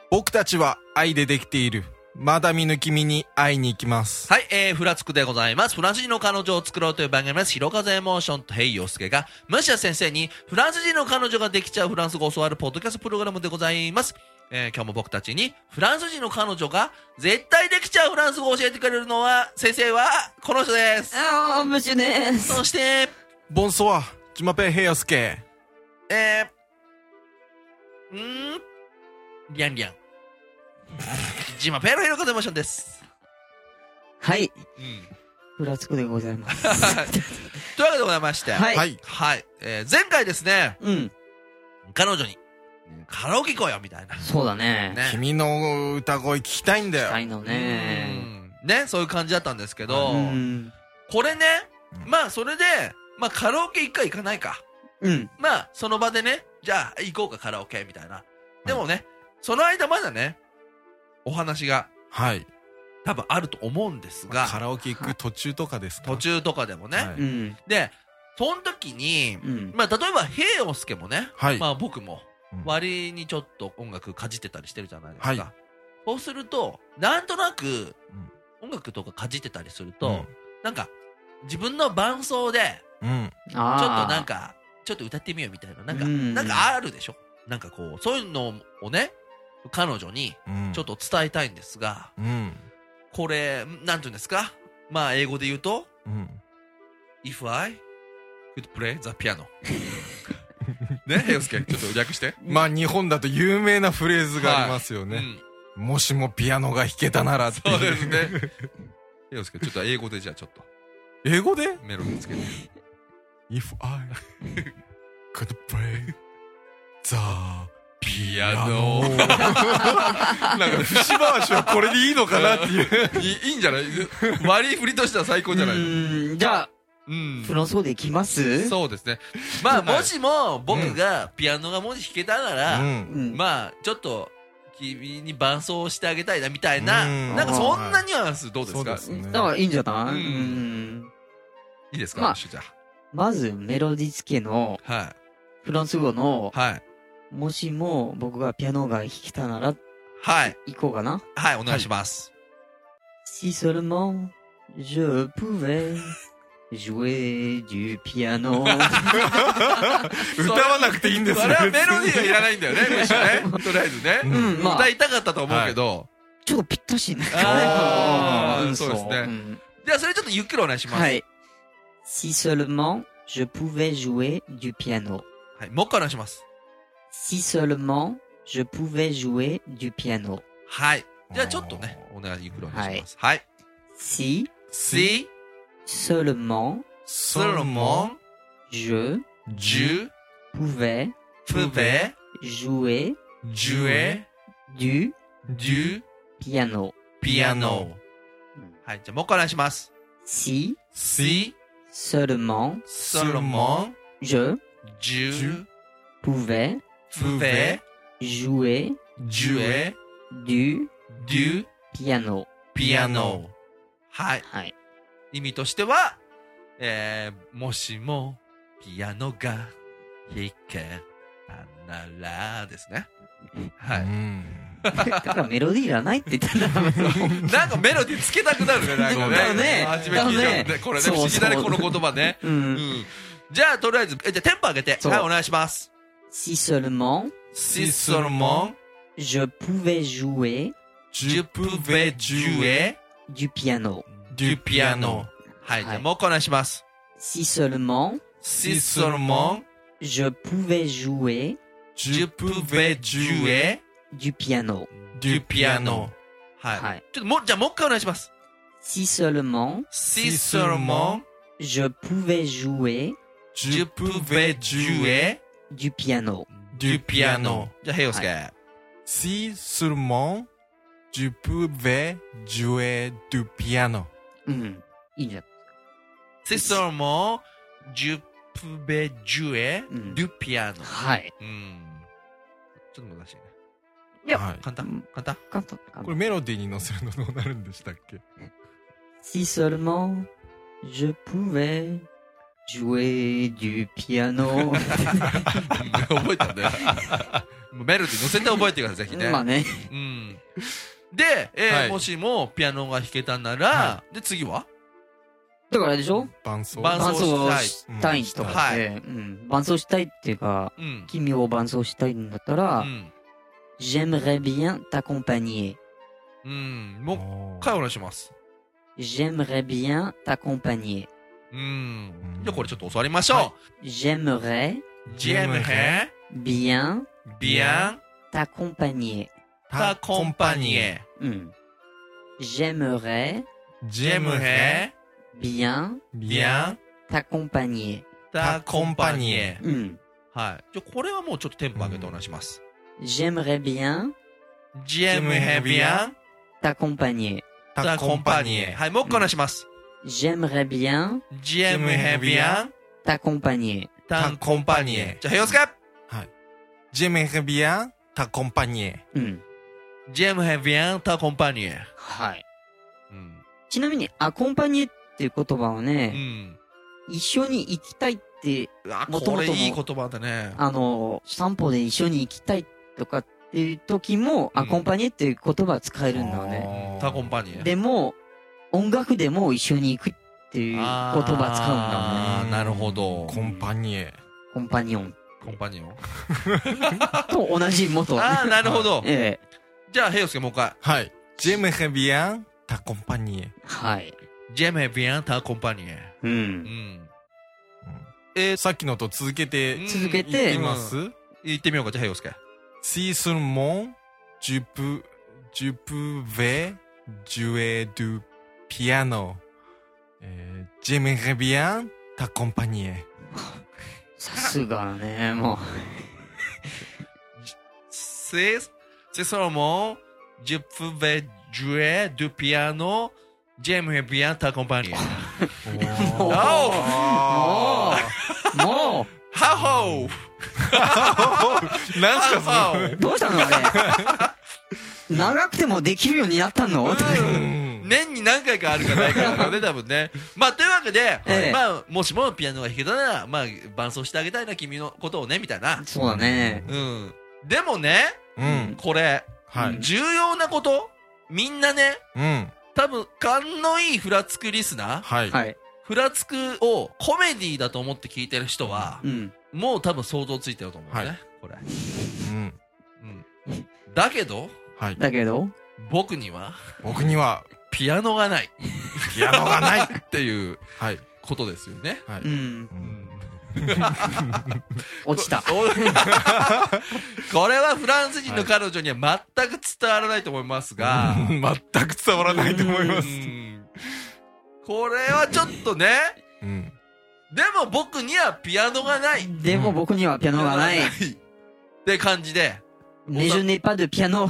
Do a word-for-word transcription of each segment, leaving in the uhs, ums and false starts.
僕たちは愛でできている。まだ見ぬ君に会いに行きます。 はい、えー、フラつくでございます。フランス人の彼女を作ろうという番組です。ひろかぜエモーションとヘイヨウスケが、ムシア先生にフランス人の彼女ができちゃうフランス語を教わるポッドキャストプログラムでございます。えー、今日も僕たちにフランス人の彼女が絶対できちゃうフランス語を教えてくれるのは、先生はこの人です。 あー、ムシュです。 そして、 ボンソワ、キマペヘイヨウスケ。 えー、んー、リャンリャン。ジマペロヘロカゼモーションです。 はい。 うん。 フラつくでございます。 というわけでございまして。 はい。 はい。 はい。えー、前回ですね。 うん。 彼女に、カラオケ行こうよ、みたいな。 そうだね。 ね。 君の歌声聞きたいんだよ。 聞きたいのね。 うん。ね、そういう感じだったんですけど、 うん。 これね、 うん、 まあそれで、まあカラオケ行くか行かないか。 うん。 まあその場でね、じゃあ行こうかカラオケ、みたいな。でもね、はい、その間まだね、お話が、 はい。 多分あると思うんですが、 カラオケ行く途中とかですか？ 途中とかでもね。 はい、 で、その時に、うん、まあ例えば、ヘイヨウスケもね、はい、まあ僕も、割にちょっと音楽かじってたりしてるじゃないですか。はい、そうすると、なんとなく、音楽とかかじってたりすると、うん、なんか、自分の伴奏で、うん、ちょっとなんか、ちょっと歌ってみようみたいな、なんか、うん、なんかあるでしょ？なんかこう、そういうのをね、彼女にちょっと伝えたいんですが、うん、これなんていうんですか、まあ英語で言うと、うん、If I could play the piano ね、ヘイヨウスケちょっと略して。 まあ日本だと有名なフレーズがありますよね、はい、うん、もしもピアノが弾けたならっていう。 そうですね。ヘイヨウスケちょっと英語でじゃあちょっと英語でメロディーつけて If I could play theピアノなんか節回しはこれでいいのかなっていういいんじゃない？割り振りとしては最高じゃない？うーん、じゃあ、うん、フランス語でいきます？ そうですね。まあもしも僕がピアノがもし弾けたなら、うん、まあちょっと君に伴奏してあげたいなみたいな、うん、なんかそんなニュアンスどうですか？ そうですね。だからいいんじゃない？うん。 いいですか？ まあ、 じゃあまずメロディ付けのフランス語の、はい。もしも僕がピアノが弾けたなら、はい。行こうかな。 はい、お願いします。 Si seulement je pouvais jouer du piano 歌わなくていいんですよ。 それはメロディーがいらないんだよね、むしろね。とりあえずね。うん、まあ、歌いたかったと思うけど。 ちょっとぴったしね。 ああ、そうですね。じゃあそれちょっとゆっくりお願いします。はい。 Si seulement je pouvais jouer du piano。 はい、もう一回お願いします。 Si seulement je pouvais jouer du piano。 はい。じゃあちょっとね、お願いゆっくりお願いします。はい。 Si si seulement seulement je je pouvais pouvais jouer jouer du du piano piano。はい。じゃあもう一回お願いします。 Si si seulement seulement je je pouvais pouvais jouer jouer du du piano piano。はい。 はい。 意味としては、えー、もしもピアノが弾けたならですね。はい。 だからメロディーいらないって言ったんだなんかメロディーつけたくなるね、なんかね。 だよね。 初め聞いたね。これね、不思議だね、この言葉ね。うん。じゃあ、とりあえず、え、じゃあテンポ上げて。はい、お願いします。 Si seulement si seulement je pouvais jouer je pouvais jouer du piano du piano。はい、じゃあもう一回お願いします。 Si seulement si seulement je pouvais jouer je pouvais jouer du piano du piano。はい。ちょっともう、じゃあもう一回お願いします。 Si seulement si seulement je pouvais jouer je pouvais jouer du piano du piano。じゃあ、ヘイヨウスケ。 Si seulement je pouvais jouer du piano。 うん。いいんじゃないですか。Si seulement je pouvais jouer du piano。 はい。 うん。ちょっと難しいね。 いや、 簡単簡単簡単。 これメロディーに乗せるのどうなるんでしたっけ？ Si seulement je pouvais jouer du piano。 覚えたね。 メロディー乗せて覚えてください、ぜひね。 まあね。 うん。で、えーはい、もしもピアノが弾けたなら、はい、で、次はだからあれでしょ伴奏。 伴奏したいとかって、うん、伴奏したいっていうか、うん、君を伴奏したいんだったら、うん、J'aimerais bien t'accompagner。 うん、もう一回お願いします。 J'aimerais bien t'accompagner。 うん。じゃあこれちょっと教わりましょう。はい、 J'aimerais J'aimerais bien bien t'accompagner。 t'accompagner。 うん。J'aimerais J'aimerais bien bien t'accompagner。 t'accompagner。 うん。 はい。じゃあこれはもうちょっとテンポ上げてお願いします。 J'aimerais bien J'aimerais bien t'accompagner。 t'accompagner。はい、もう一回お願いします。 J'aimerais bien J'aimerais bien t'accompagner。 t'accompagner。じゃあ、平洋介。はい。 J'aimerais bien t'accompagner。 うん。 J'aimerais bien t'accompagner。 はい。うん。ちなみに、アコンパニエっていう言葉はね、うん、一緒に行きたいって、 もともとこれいい言葉だね。 あの、散歩で一緒に行きたいとかっていう時も、うん、アコンパニエっていう言葉使えるんだよね。 タコンパニエ。 でも、音楽でも一緒に行くっていう言葉使うんだよね。 ああ、なるほど。 コンパニエ。 コンパニオン。 コンパニオンと同じ元、ね。 ああ、なるほど。 ええ。 じゃあ、ヘイヨスケもう一回。 はい。J'aimerais bien t'accompagner。 はい。 J'aimerais bien t'accompagner。 うん。うん。 えー、さっきのと続けて、 続けて、 言ってみます、うん、 言ってみようか、じゃあ、ヘイヨスケ。 Si seulement tu peux, tu pouvais jouer du piano. Euh, j'aimerais bien t'accompagner. さすがね、もう。 C'est, c'est seulement je pouvais jouer du piano. J'aimerais bien t'accompagner. もう、もう、もう、 ハホーなんすかそれ。どうしたのあれ。長くてもできるようになったの年に何回かあるかないかだからね、多分ね。まあ、というわけで、ええ、まあ、もしもピアノが弾けたなら、まあ、伴奏してあげたいな、君のことをね、みたいな。 そうだね。 うん。でもね、 うん、 これ、はい、重要なこと、みんなね、 うん、 多分、勘のいいフラつくリスナー、はい、 フラつくをコメディだと思って聞いてる人は、うん、もう多分想像ついてると思うね、はい、これ。 うん。 うん。だけど、 はい、だけど、 僕には、 僕には、 ピアノがない。 ピアノがないっていう、はい、ことですよね。 はい。 うん。落ちた。 これはフランス人の彼女には全く伝わらないと思いますが。 全く伝わらないと思います。 これはちょっとね。 うん。 でも僕にはピアノがない。 でも僕にはピアノがない。 って感じで。 Mais je n'ai pas de piano。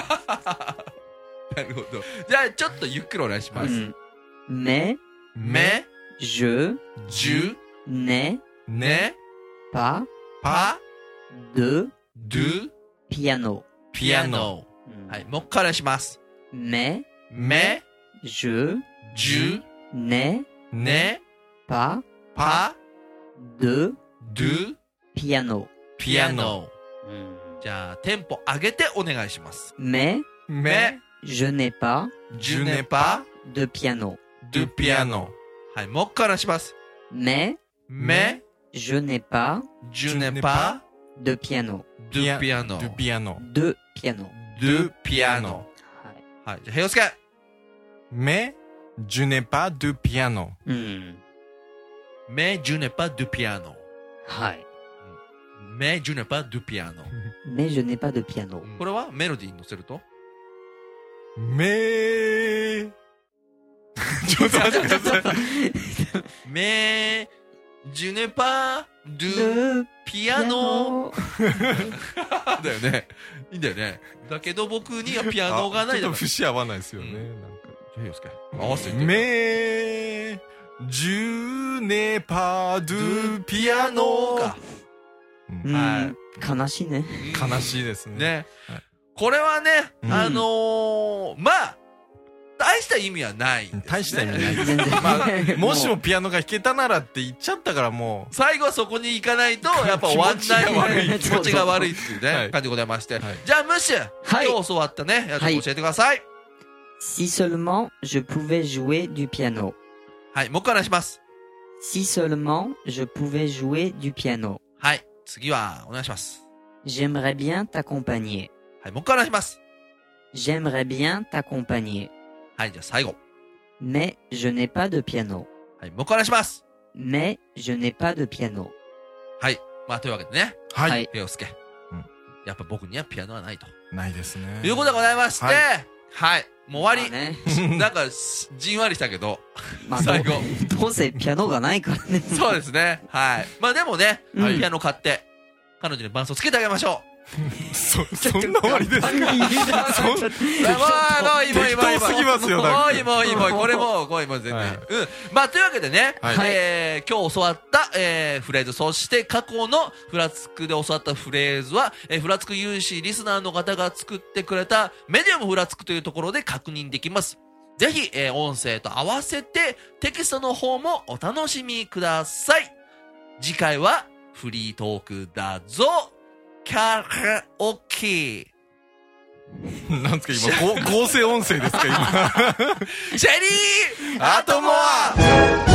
なるほど。じゃあ、ちょっとゆっくりお願いします。 mais, mais, je, je, n'ai, n'ai, pas, pas, de, de, piano, piano。はい、もう一回お願いします。 mais, mais, je, je, n'ai, n'ai, pas, pas, de, de, piano, piano。じゃあ、テンポ上げてお願いします。 mais, mais, je n'ai pas, je n'ai pas, de piano, de piano。はい、もう一回お願いします。 mais, mais, je n'ai pas, je n'ai pas, de piano, de piano, de piano, de piano, de piano。はい、じゃあ、平洋介。 mais, je n'ai pas de piano。 うん。 mais, je n'ai pas de piano。 はい。 mais, je n'ai pas de piano。 mais, je n'ai pas de piano。 これはメロディーに乗せるとめー。ちょっと待ってください。 めー、je n'ai pas de piano。だよね。いいんだよね。だけど僕にはピアノがない。 ちょっと節合わないですよね。なんか。 じゃあ、よすけ。合わせて。 めー、je n'ai pas de piano。 はい。悲しいね。 悲しいですね。 ね。これはね、あのー、まあ、 大した意味はない、ね。 大した意味ない。まあ、もしもピアノが弾けたならって言っちゃったからもう。 最後はそこに行かないと、やっぱ終わんない気持ちが悪いっていうね、はい、感じでございまして。はい、じゃあ、ムッシュ、はい、今日教わったね、やつ教えてください。 Si seulement je pouvais jouer du piano. はい、もう一回お願いします。 Si seulement je pouvais jouer du piano. はい、次はお願いします。 J'aimerais bien t'accompagner. はい、もう一回お願いします。 J'aimerais bien t'accompagner. はい、じゃあ最後。 Mais je n'ai pas de piano. はい、もう一回お願いします。 Mais je n'ai pas de piano. はい。まあ、というわけでね。 はい。 ペオスケ。うん。やっぱ僕にはピアノはないと。 ないですね。 ということでございまして、はい。はい、もう終わり。ね、なんか、じんわりしたけど、まあ、最後。 どうせピアノがないからね。 そうですね。はい。まあでもね、うん、ピアノ買って、彼女に伴奏つけてあげましょう。 そ、そんな終わりですか？そんな、もう、もう、 今、今、 今。すぎますよ、 もう、もう、もう、これもう、これもう、全然。うん。まあ、というわけでね、えー、今日教わった、えー、フレーズ、そして過去のフラつくで教わったフレーズは、えー、フラつく有志リスナーの方が作ってくれたメディアムフラつくというところで確認できます。ぜひ、えー、音声と合わせてテキストの方もお楽しみください。次回はフリートークだぞ。カラオケ。 なんですか今、合成音声ですか今。 シェリーアトモア